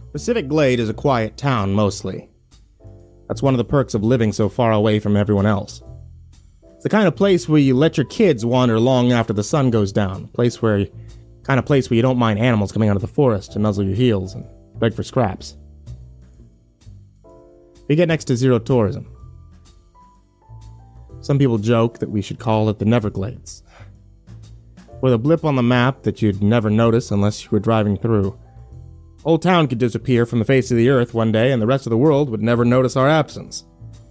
Pacific Glade is a quiet town, mostly. That's one of the perks of living so far away from everyone else. It's the kind of place where you let your kids wander long after the sun goes down. Place where you don't mind animals coming out of the forest to nuzzle your heels and beg for scraps. We get next to zero tourism. Some people joke that we should call it the Neverglades. With a blip on the map that you'd never notice unless you were driving through. Old Town could disappear from the face of the earth one day and the rest of the world would never notice our absence.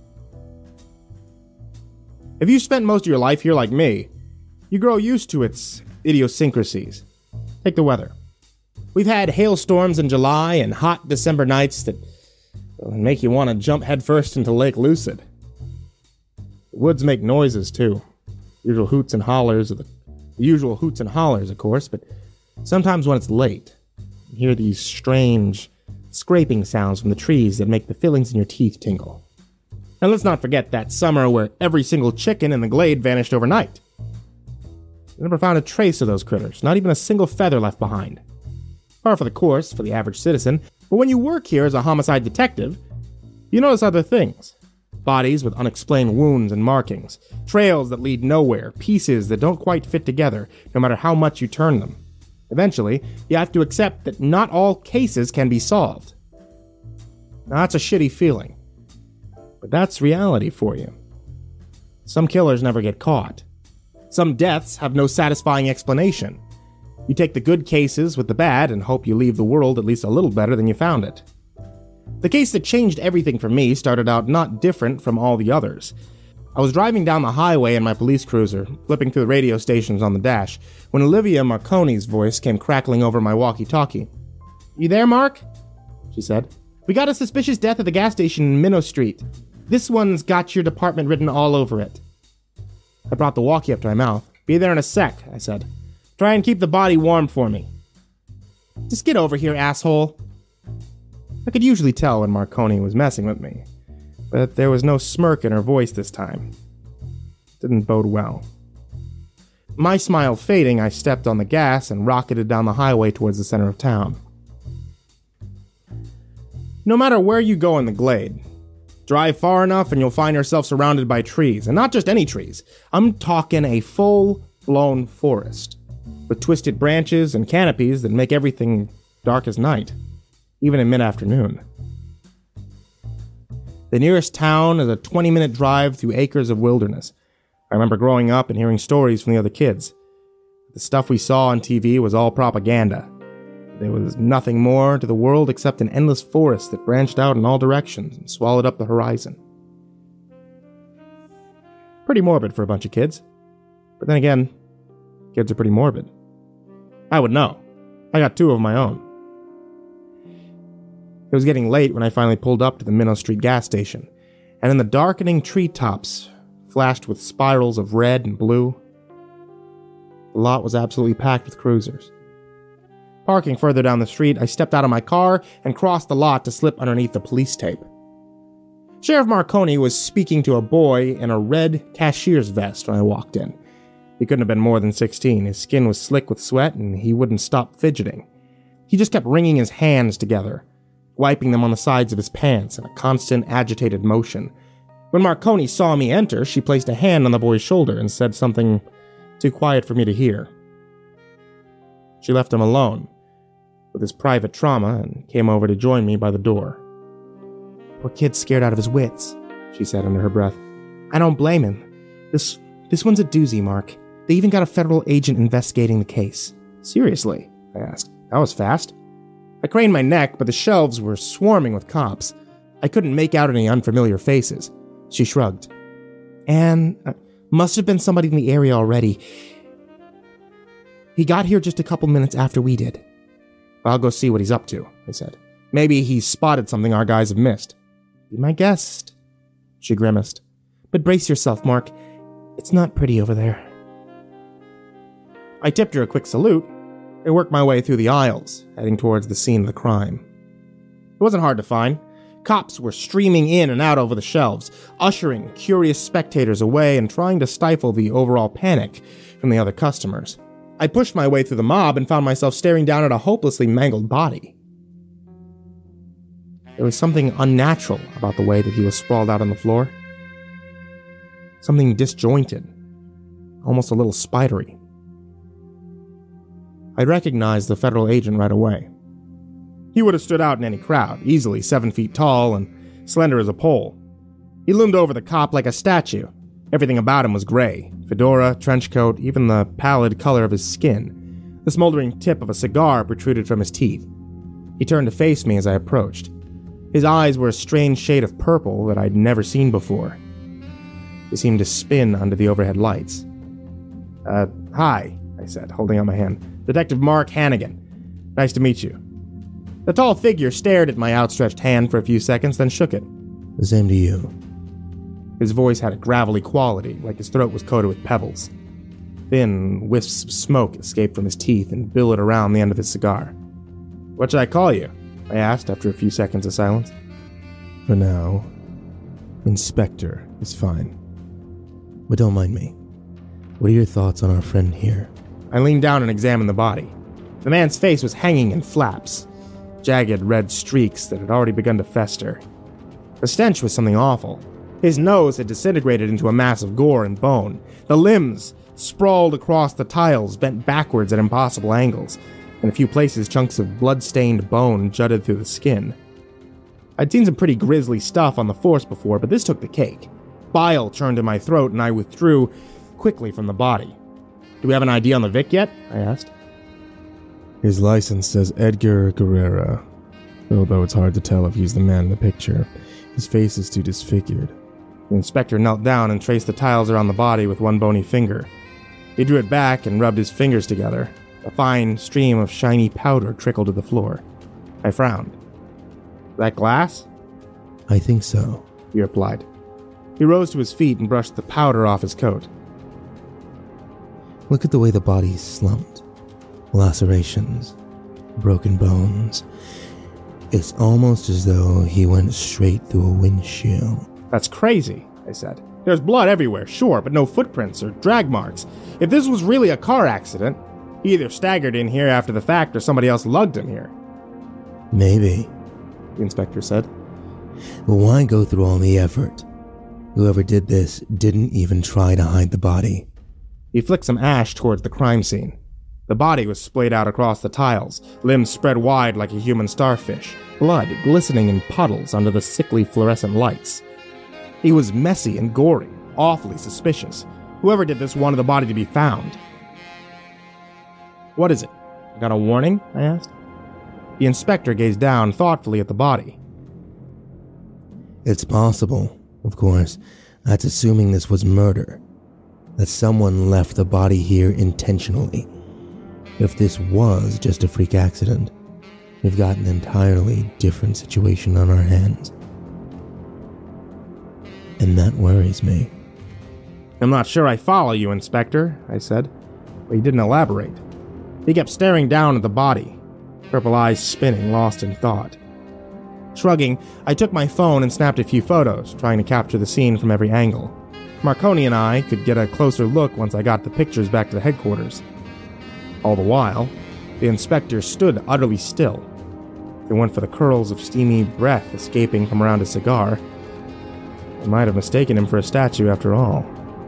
If you spent most of your life here like me, you grow used to its idiosyncrasies. Take the weather. We've had hailstorms in July and hot December nights that make you want to jump headfirst into Lake Lucid. The woods make noises, too. The usual hoots and hollers, of course, but sometimes when it's late, you hear these strange scraping sounds from the trees that make the fillings in your teeth tingle. And let's not forget that summer where every single chicken in the glade vanished overnight. I never found a trace of those critters, not even a single feather left behind. Par for the course for the average citizen, but when you work here as a homicide detective, you notice other things. Bodies with unexplained wounds and markings, trails that lead nowhere, pieces that don't quite fit together, no matter how much you turn them. Eventually, you have to accept that not all cases can be solved. Now, that's a shitty feeling, but that's reality for you. Some killers never get caught. Some deaths have no satisfying explanation. You take the good cases with the bad and hope you leave the world at least a little better than you found it. The case that changed everything for me started out not different from all the others. I was driving down the highway in my police cruiser, flipping through the radio stations on the dash, when Olivia Marconi's voice came crackling over my walkie-talkie. "You there, Mark?" she said. "We got a suspicious death at the gas station in Minnow Street. This one's got your department written all over it." I brought the walkie up to my mouth. "Be there in a sec," I said. "Try and keep the body warm for me." "Just get over here, asshole." I could usually tell when Marconi was messing with me, but there was no smirk in her voice this time. It didn't bode well. My smile fading, I stepped on the gas and rocketed down the highway towards the center of town. No matter where you go in the glade, drive far enough and you'll find yourself surrounded by trees, and not just any trees. I'm talking a full-blown forest, with twisted branches and canopies that make everything dark as night, even in mid-afternoon. The nearest town is a 20-minute drive through acres of wilderness. I remember growing up and hearing stories from the other kids. The stuff we saw on TV was all propaganda. There was nothing more to the world except an endless forest that branched out in all directions and swallowed up the horizon. Pretty morbid for a bunch of kids. But then again, kids are pretty morbid. I would know. I got two of my own. It was getting late when I finally pulled up to the Minnow Street gas station, and in the darkening treetops, flashed with spirals of red and blue, the lot was absolutely packed with cruisers. Parking further down the street, I stepped out of my car and crossed the lot to slip underneath the police tape. Sheriff Marconi was speaking to a boy in a red cashier's vest when I walked in. He couldn't have been more than 16. His skin was slick with sweat, and he wouldn't stop fidgeting. He just kept wringing his hands together, wiping them on the sides of his pants in a constant, agitated motion. When Marconi saw me enter, she placed a hand on the boy's shoulder and said something too quiet for me to hear. She left him alone with his private trauma and came over to join me by the door. "Poor kid's scared out of his wits," she said under her breath. "I don't blame him. This one's a doozy, Mark. They even got a federal agent investigating the case." "Seriously?" I asked. "That was fast." I craned my neck, but the shelves were swarming with cops. I couldn't make out any unfamiliar faces. She shrugged. "And must have been somebody in the area already. He got here just a couple minutes after we did." "I'll go see what he's up to," I said. "Maybe he's spotted something our guys have missed." "Be my guest," she grimaced. "But brace yourself, Mark. It's not pretty over there." I tipped her a quick salute and worked my way through the aisles, heading towards the scene of the crime. It wasn't hard to find. Cops were streaming in and out over the shelves, ushering curious spectators away and trying to stifle the overall panic from the other customers. I pushed my way through the mob and found myself staring down at a hopelessly mangled body. There was something unnatural about the way that he was sprawled out on the floor. Something disjointed, almost a little spidery. I recognized the federal agent right away. He would have stood out in any crowd, easily 7 feet tall and slender as a pole. He loomed over the cop like a statue. Everything about him was gray. Fedora, trench coat, even the pallid color of his skin. The smoldering tip of a cigar protruded from his teeth. He turned to face me as I approached. His eyes were a strange shade of purple that I'd never seen before. They seemed to spin under the overhead lights. Hi, I said, holding out my hand. Detective Mark Hannigan. Nice to meet you. The tall figure stared at my outstretched hand for a few seconds, then shook it. The same to you. His voice had a gravelly quality, like his throat was coated with pebbles. Thin wisps of smoke escaped from his teeth and billowed around the end of his cigar. What should I call you? I asked after a few seconds of silence. For now, Inspector is fine. But don't mind me. What are your thoughts on our friend here? I leaned down and examined the body. The man's face was hanging in flaps, jagged red streaks that had already begun to fester. The stench was something awful. His nose had disintegrated into a mass of gore and bone. The limbs sprawled across the tiles, bent backwards at impossible angles. In a few places, chunks of blood-stained bone jutted through the skin. I'd seen some pretty grisly stuff on the force before, but this took the cake. Bile churned in my throat, and I withdrew quickly from the body. Do we have an ID on the Vic yet? I asked. His license says Edgar Guerrera, although it's hard to tell if he's the man in the picture. His face is too disfigured. The inspector knelt down and traced the tiles around the body with one bony finger. He drew it back and rubbed his fingers together. A fine stream of shiny powder trickled to the floor. I frowned. That glass? I think so, he replied. He rose to his feet and brushed the powder off his coat. Look at the way the body's slumped. Lacerations, broken bones. It's almost as though he went straight through a windshield. That's crazy, I said. There's blood everywhere, sure, but no footprints or drag marks. If this was really a car accident, he either staggered in here after the fact or somebody else lugged him here. Maybe, the inspector said. But why go through all the effort? Whoever did this didn't even try to hide the body. He flicked some ash towards the crime scene. The body was splayed out across the tiles, limbs spread wide like a human starfish, blood glistening in puddles under the sickly fluorescent lights. He was messy and gory, awfully suspicious. Whoever did this wanted the body to be found. What is it? Got a warning? I asked. The inspector gazed down thoughtfully at the body. It's possible, of course. That's assuming this was murder. That someone left the body here intentionally. If this was just a freak accident, we've got an entirely different situation on our hands. And that worries me. I'm not sure I follow you, Inspector, I said, but he didn't elaborate. He kept staring down at the body, purple eyes spinning, lost in thought. Shrugging, I took my phone and snapped a few photos, trying to capture the scene from every angle. Marconi and I could get a closer look once I got the pictures back to the headquarters. All the while, the inspector stood utterly still. If it weren't for the curls of steamy breath escaping from around his cigar, I might have mistaken him for a statue after all.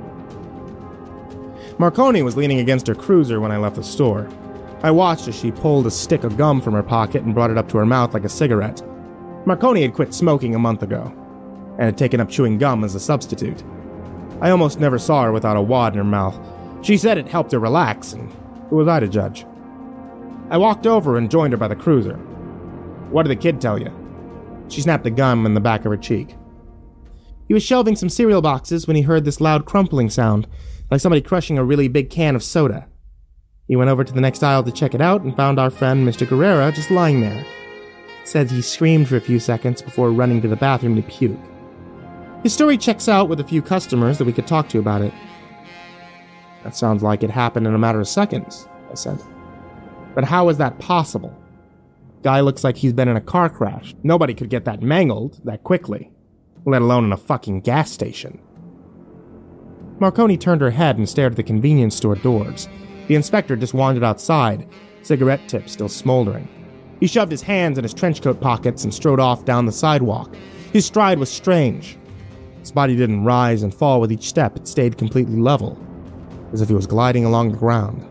Marconi was leaning against her cruiser when I left the store. I watched as she pulled a stick of gum from her pocket and brought it up to her mouth like a cigarette. Marconi had quit smoking a month ago, and had taken up chewing gum as a substitute. I almost never saw her without a wad in her mouth. She said it helped her relax, and who was I to judge? I walked over and joined her by the cruiser. What did the kid tell you? She snapped the gum in the back of her cheek. He was shelving some cereal boxes when he heard this loud crumpling sound, like somebody crushing a really big can of soda. He went over to the next aisle to check it out and found our friend Mr. Guerrera just lying there. Said he screamed for a few seconds before running to the bathroom to puke. His story checks out with a few customers that we could talk to about it. That sounds like it happened in a matter of seconds, I said. But how is that possible? Guy looks like he's been in a car crash. Nobody could get that mangled that quickly, let alone in a fucking gas station. Marconi turned her head and stared at the convenience store doors. The inspector just wandered outside, cigarette tips still smoldering. He shoved his hands in his trench coat pockets and strode off down the sidewalk. His stride was strange. His body didn't rise and fall with each step. It stayed completely level, as if he was gliding along the ground.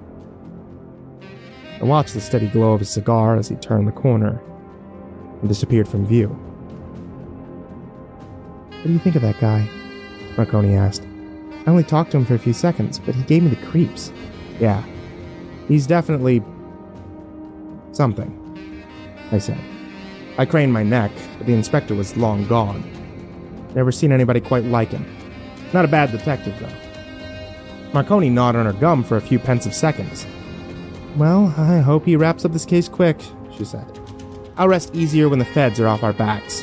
I watched the steady glow of his cigar as he turned the corner and disappeared from view. "What do you think of that guy?" Marconi asked. "I only talked to him for a few seconds, but he gave me the creeps." "Yeah, he's definitely something," I said. I craned my neck, but the inspector was long gone. Never seen anybody quite like him. Not a bad detective, though. Marconi gnawed on her gum for a few pensive seconds. "Well, I hope he wraps up this case quick," she said. "I'll rest easier when the feds are off our backs."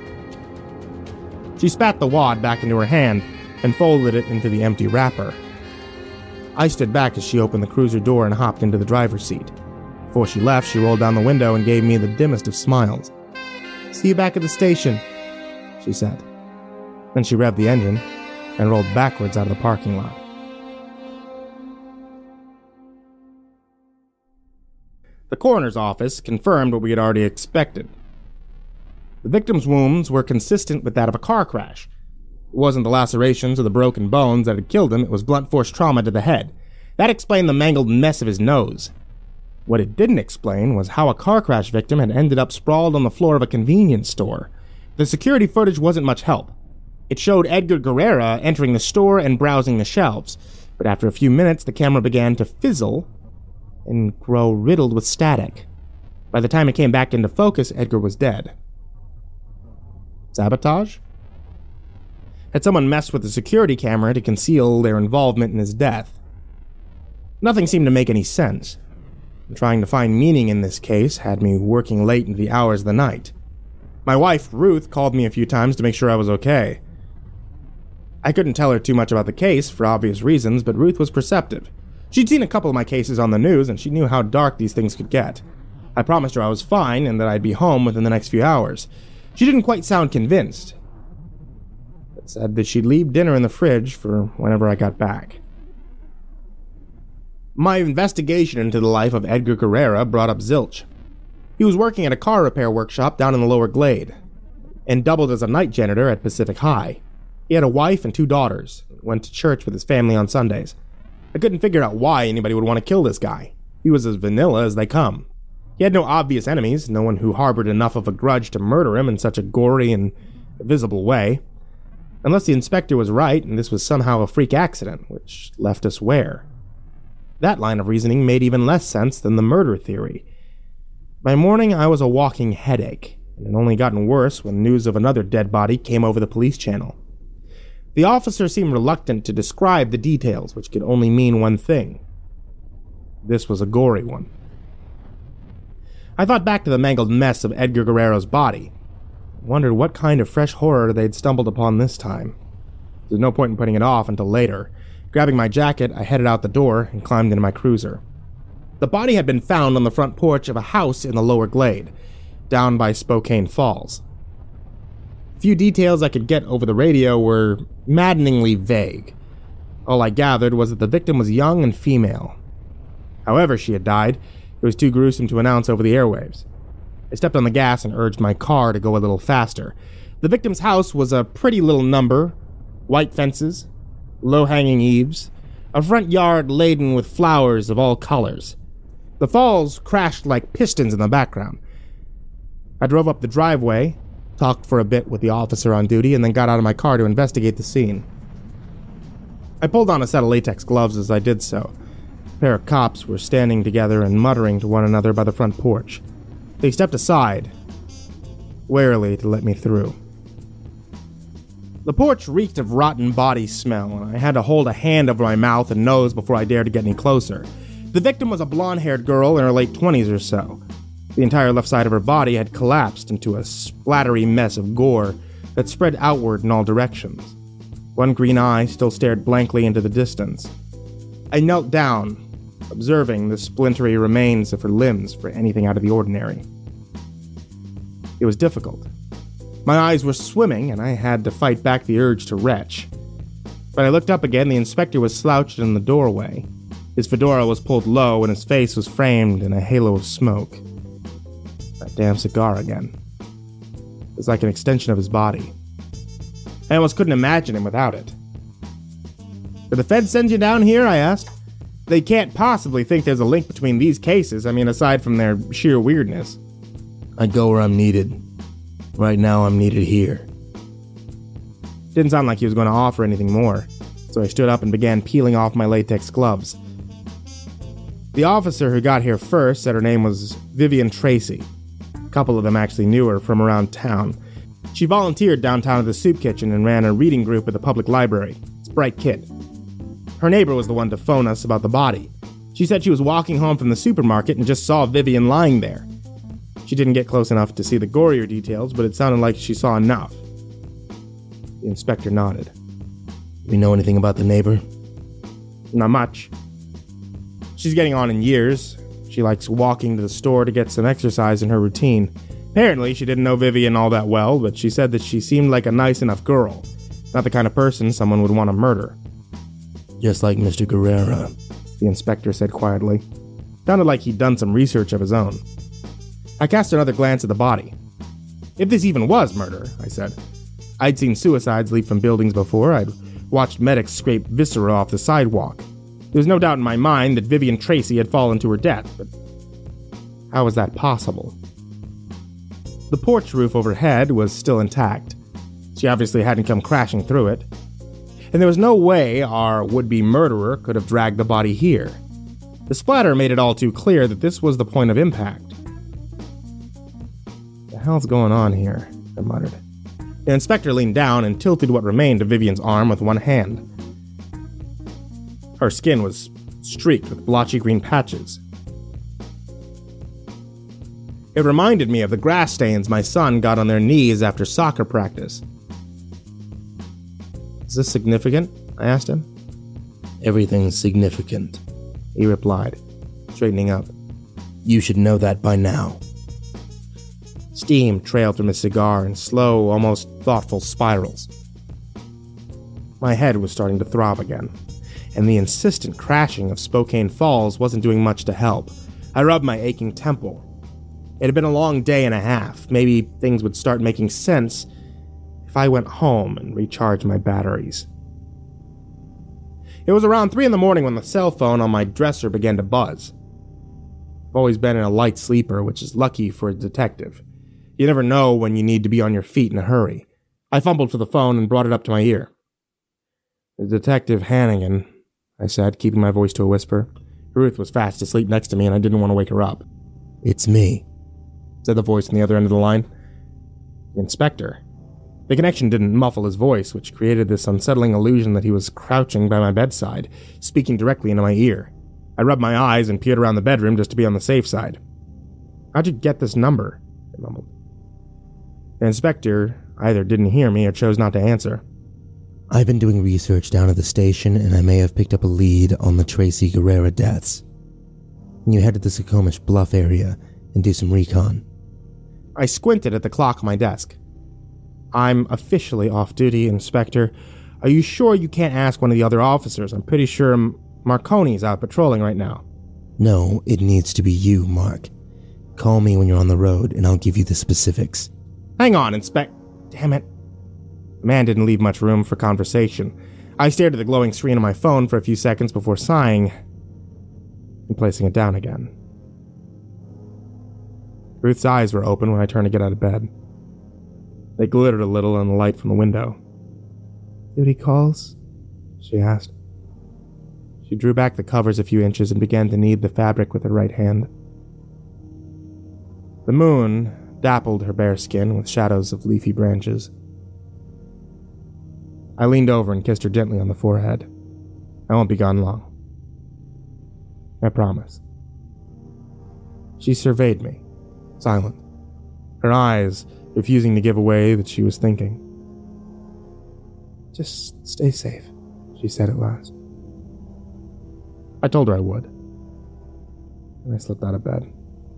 She spat the wad back into her hand and folded it into the empty wrapper. I stood back as she opened the cruiser door and hopped into the driver's seat. Before she left, she rolled down the window and gave me the dimmest of smiles. "See you back at the station," she said. Then she revved the engine and rolled backwards out of the parking lot. The coroner's office confirmed what we had already expected. The victim's wounds were consistent with that of a car crash. It wasn't the lacerations or the broken bones that had killed him, it was blunt force trauma to the head. That explained the mangled mess of his nose. What it didn't explain was how a car crash victim had ended up sprawled on the floor of a convenience store. The security footage wasn't much help. It showed Edgar Guerrera entering the store and browsing the shelves, but after a few minutes the camera began to fizzle and grow riddled with static. By the time it came back into focus, Edgar was dead. Sabotage? Had someone messed with the security camera to conceal their involvement in his death? Nothing seemed to make any sense. Trying to find meaning in this case had me working late into the hours of the night. My wife, Ruth, called me a few times to make sure I was okay. I couldn't tell her too much about the case for obvious reasons, but Ruth was perceptive. She'd seen a couple of my cases on the news, and she knew how dark these things could get. I promised her I was fine and that I'd be home within the next few hours. She didn't quite sound convinced, but said that she'd leave dinner in the fridge for whenever I got back. My investigation into the life of Edgar Guerrera brought up zilch. He was working at a car repair workshop down in the Lower Glade, and doubled as a night janitor at Pacific High. He had a wife and 2 daughters, and went to church with his family on Sundays. I couldn't figure out why anybody would want to kill this guy. He was as vanilla as they come. He had no obvious enemies, no one who harbored enough of a grudge to murder him in such a gory and visible way. Unless the inspector was right, and this was somehow a freak accident, which left us where? That line of reasoning made even less sense than the murder theory. By morning, I was a walking headache, and it had only gotten worse when news of another dead body came over the police channel. The officer seemed reluctant to describe the details, which could only mean one thing. This was a gory one. I thought back to the mangled mess of Edgar Guerrero's body. I wondered what kind of fresh horror they'd stumbled upon this time. There's no point in putting it off until later. Grabbing my jacket, I headed out the door and climbed into my cruiser. The body had been found on the front porch of a house in the Lower Glade, down by Spokane Falls. Few details I could get over the radio were maddeningly vague. All I gathered was that the victim was young and female. However she had died, it was too gruesome to announce over the airwaves. I stepped on the gas and urged my car to go a little faster. The victim's house was a pretty little number, white fences, low-hanging eaves, a front yard laden with flowers of all colors. The falls crashed like pistons in the background. I drove up the driveway, talked for a bit with the officer on duty, and then got out of my car to investigate the scene. I pulled on a set of latex gloves as I did so. A pair of cops were standing together and muttering to one another by the front porch. They stepped aside, warily, to let me through. The porch reeked of rotten body smell, and I had to hold a hand over my mouth and nose before I dared to get any closer. The victim was a blonde-haired girl in her late 20s or so. The entire left side of her body had collapsed into a splattery mess of gore that spread outward in all directions. One green eye still stared blankly into the distance. I knelt down, observing the splintery remains of her limbs for anything out of the ordinary. It was difficult. My eyes were swimming, and I had to fight back the urge to retch. When I looked up again, the inspector was slouched in the doorway. His fedora was pulled low, and his face was framed in a halo of smoke. damn cigar again. It's like an extension of his body. I almost couldn't imagine him without it. Did the feds send you down here? I asked. They can't possibly think there's a link between these cases, aside from their sheer weirdness. I go where I'm needed. Right now I'm needed here. Didn't sound like he was going to offer anything more, so I stood up and began peeling off my latex gloves. The officer who got here first said her name was Vivian Tracy. A couple of them actually knew her from around town. She volunteered downtown at the soup kitchen and ran a reading group at the public library. It's a bright kid. Her neighbor was the one to phone us about the body. She said she was walking home from the supermarket and just saw Vivian lying there. She didn't get close enough to see the gorier details, but it sounded like she saw enough. The inspector nodded. We know anything about the neighbor? Not much. She's getting on in years. She likes walking to the store to get some exercise in her routine. Apparently, she didn't know Vivian all that well, but she said that she seemed like a nice enough girl. Not the kind of person someone would want to murder. Just like Mr. Guerrera, the inspector said quietly. Sounded like he'd done some research of his own. I cast another glance at the body. If this even was murder, I said. I'd seen suicides leap from buildings before. I'd watched medics scrape viscera off the sidewalk. There was no doubt in my mind that Vivian Tracy had fallen to her death, but how was that possible? The porch roof overhead was still intact. She obviously hadn't come crashing through it. And there was no way our would-be murderer could have dragged the body here. The splatter made it all too clear that this was the point of impact. What the hell's going on here? I muttered. The inspector leaned down and tilted what remained of Vivian's arm with one hand. Her skin was streaked with blotchy green patches. It reminded me of the grass stains my son got on their knees after soccer practice. Is this significant? I asked him. Everything's significant, he replied, straightening up. You should know that by now. Steam trailed from his cigar in slow, almost thoughtful spirals. My head was starting to throb again, and the insistent crashing of Spokane Falls wasn't doing much to help. I rubbed my aching temple. It had been a long day and a half. Maybe things would start making sense if I went home and recharged my batteries. It was around 3 a.m. when the cell phone on my dresser began to buzz. I've always been a light sleeper, which is lucky for a detective. You never know when you need to be on your feet in a hurry. I fumbled for the phone and brought it up to my ear. Detective Hannigan, I said, keeping my voice to a whisper. Ruth was fast asleep next to me and I didn't want to wake her up. It's me, said the voice on the other end of the line. The inspector. The connection didn't muffle his voice, which created this unsettling illusion that he was crouching by my bedside, speaking directly into my ear. I rubbed my eyes and peered around the bedroom just to be on the safe side. How'd you get this number? I mumbled. The inspector either didn't hear me or chose not to answer. I've been doing research down at the station, and I may have picked up a lead on the Tracy Guerrera deaths. Can you head to the Suquamish Bluff area and do some recon? I squinted at the clock on my desk. I'm officially off duty, Inspector. Are you sure you can't ask one of the other officers? I'm pretty sure Marconi's out patrolling right now. No, it needs to be you, Mark. Call me when you're on the road, and I'll give you the specifics. Hang on, Damn it. The man didn't leave much room for conversation. I stared at the glowing screen on my phone for a few seconds before sighing and placing it down again. Ruth's eyes were open when I turned to get out of bed. They glittered a little in the light from the window. "Duty calls?" she asked. She drew back the covers a few inches and began to knead the fabric with her right hand. The moon dappled her bare skin with shadows of leafy branches. I leaned over and kissed her gently on the forehead. I won't be gone long. I promise. She surveyed me, silent, her eyes refusing to give away that she was thinking. "Just stay safe," she said at last. I told her I would, and I slipped out of bed.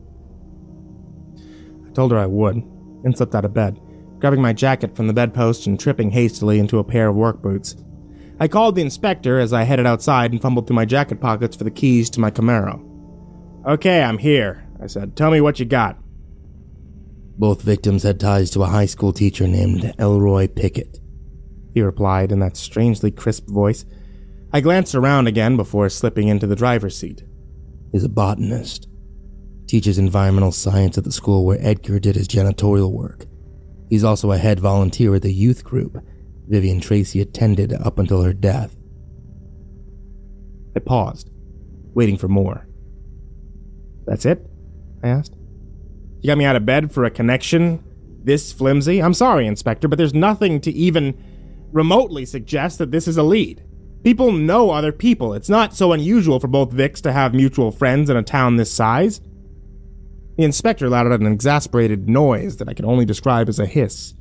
Grabbing my jacket from the bedpost and tripping hastily into a pair of work boots. I called the inspector as I headed outside and fumbled through my jacket pockets for the keys to my Camaro. "Okay, I'm here," I said. "Tell me what you got." Both victims had ties to a high school teacher named Elroy Pickett, he replied in that strangely crisp voice. I glanced around again before slipping into the driver's seat. He's a botanist. Teaches environmental science at the school where Edgar did his janitorial work. He's also a head volunteer at the youth group Vivian Tracy attended up until her death. I paused, waiting for more. That's it? I asked. You got me out of bed for a connection this flimsy? I'm sorry, Inspector, but there's nothing to even remotely suggest that this is a lead. People know other people. It's not so unusual for both Vicks to have mutual friends in a town this size. The inspector let out an exasperated noise that I could only describe as a hiss.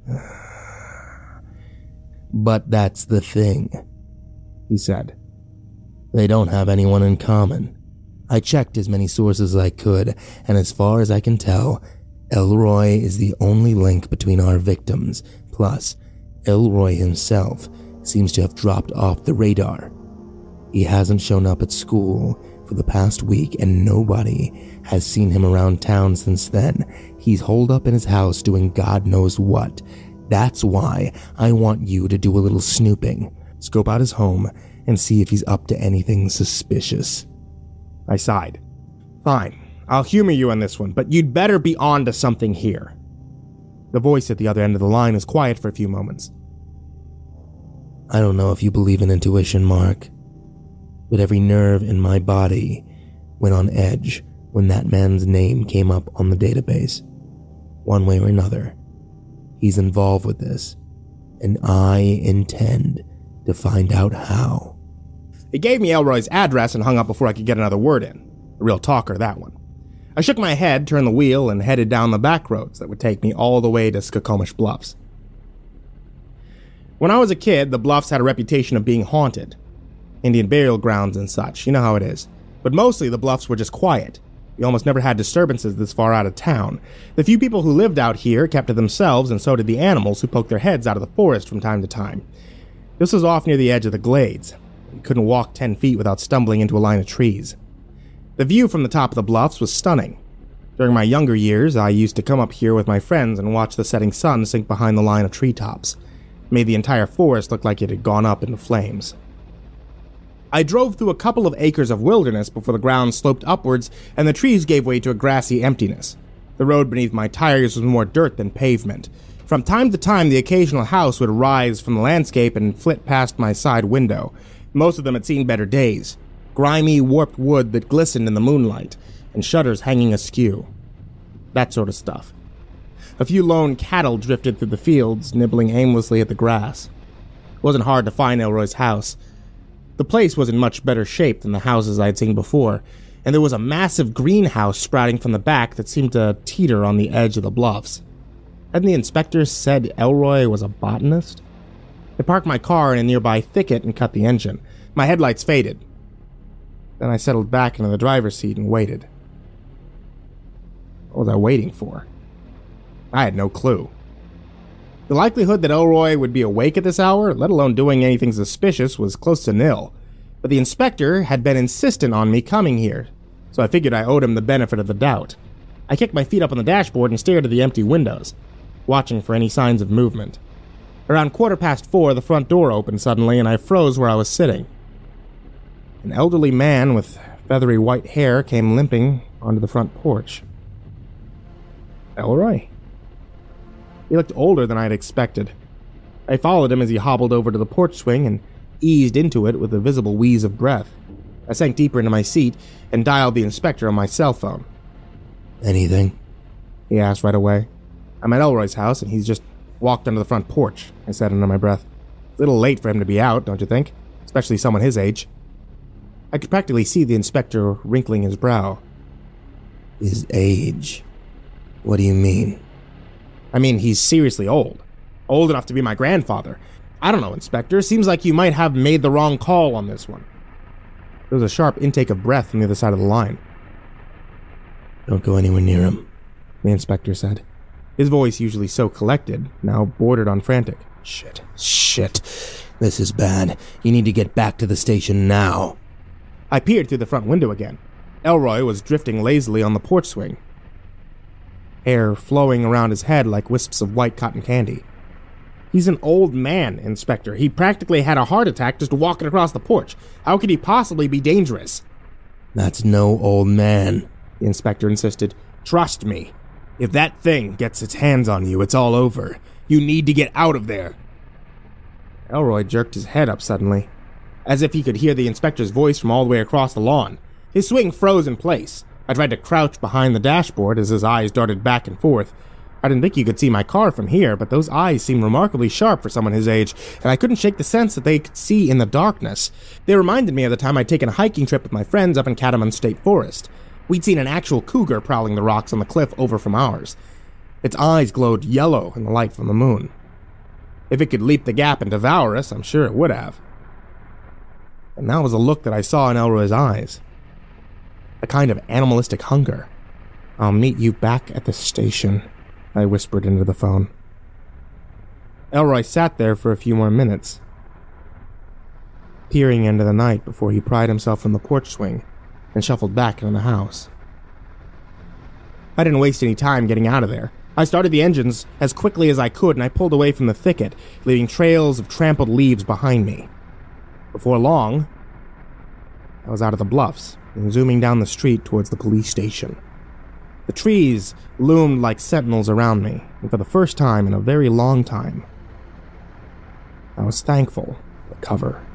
But that's the thing, he said. They don't have anyone in common. I checked as many sources as I could, and as far as I can tell, Elroy is the only link between our victims. Plus, Elroy himself seems to have dropped off the radar. He hasn't shown up at school for the past week, and nobody has seen him around town since then. He's holed up in his house doing God knows what. That's why I want you to do a little snooping, scope out his home, and see if he's up to anything suspicious. I sighed. Fine, I'll humor you on this one, but you'd better be on to something here. The voice at the other end of the line was quiet for a few moments. I don't know if you believe in intuition, Mark, but every nerve in my body went on edge when that man's name came up on the database. One way or another, he's involved with this, and I intend to find out how. He gave me Elroy's address and hung up before I could get another word in. A real talker, that one. I shook my head, turned the wheel, and headed down the back roads that would take me all the way to Skokomish Bluffs. When I was a kid, the Bluffs had a reputation of being haunted. Indian burial grounds and such, you know how it is. But mostly the Bluffs were just quiet. We almost never had disturbances this far out of town. The few people who lived out here kept to themselves, and so did the animals who poked their heads out of the forest from time to time. This was off near the edge of the glades. You couldn't walk 10 feet without stumbling into a line of trees. The view from the top of the bluffs was stunning. During my younger years, I used to come up here with my friends and watch the setting sun sink behind the line of treetops. It made the entire forest look like it had gone up into flames. I drove through a couple of acres of wilderness before the ground sloped upwards and the trees gave way to a grassy emptiness. The road beneath my tires was more dirt than pavement. From time to time, the occasional house would rise from the landscape and flit past my side window. Most of them had seen better days. Grimy, warped wood that glistened in the moonlight, and shutters hanging askew. That sort of stuff. A few lone cattle drifted through the fields, nibbling aimlessly at the grass. It wasn't hard to find Elroy's house. The place was in much better shape than the houses I had seen before, and there was a massive greenhouse sprouting from the back that seemed to teeter on the edge of the bluffs. Hadn't the inspector said Elroy was a botanist? I parked my car in a nearby thicket and cut the engine. My headlights faded. Then I settled back into the driver's seat and waited. What was I waiting for? I had no clue. The likelihood that Elroy would be awake at this hour, let alone doing anything suspicious, was close to nil. But the inspector had been insistent on me coming here, so I figured I owed him the benefit of the doubt. I kicked my feet up on the dashboard and stared at the empty windows, watching for any signs of movement. Around 4:15, the front door opened suddenly, and I froze where I was sitting. An elderly man with feathery white hair came limping onto the front porch. Elroy? He looked older than I had expected. I followed him as he hobbled over to the porch swing and eased into it with a visible wheeze of breath. I sank deeper into my seat and dialed the inspector on my cell phone. Anything? He asked right away. I'm at Elroy's house, and he's just walked onto the front porch, I said under my breath. A little late for him to be out, don't you think? Especially someone his age. I could practically see the inspector wrinkling his brow. His age? What do you mean? I mean, he's seriously old. Old enough to be my grandfather. I don't know, Inspector. Seems like you might have made the wrong call on this one. There was a sharp intake of breath from the other side of the line. Don't go anywhere near him, the inspector said. His voice, usually so collected, now bordered on frantic. Shit. This is bad. You need to get back to the station now. I peered through the front window again. Elroy was drifting lazily on the porch swing. hair flowing around his head like wisps of white cotton candy. He's an old man, Inspector. He practically had a heart attack just walking across the porch. How could he possibly be dangerous? That's no old man, the inspector insisted. Trust me. If that thing gets its hands on you, it's all over. You need to get out of there. Elroy jerked his head up suddenly, as if he could hear the inspector's voice from all the way across the lawn. His swing froze in place. I tried to crouch behind the dashboard as his eyes darted back and forth. I didn't think you could see my car from here, but those eyes seemed remarkably sharp for someone his age, and I couldn't shake the sense that they could see in the darkness. They reminded me of the time I'd taken a hiking trip with my friends up in Catamount State Forest. We'd seen an actual cougar prowling the rocks on the cliff over from ours. Its eyes glowed yellow in the light from the moon. If it could leap the gap and devour us, I'm sure it would have. And that was a look that I saw in Elroy's eyes. A kind of animalistic hunger. I'll meet you back at the station, I whispered into the phone. Elroy sat there for a few more minutes, peering into the night before he pried himself from the porch swing and shuffled back into the house. I didn't waste any time getting out of there. I started the engines as quickly as I could, and I pulled away from the thicket, leaving trails of trampled leaves behind me. Before long, I was out of the bluffs and zooming down the street towards the police station. The trees loomed like sentinels around me, and for the first time in a very long time, I was thankful for cover.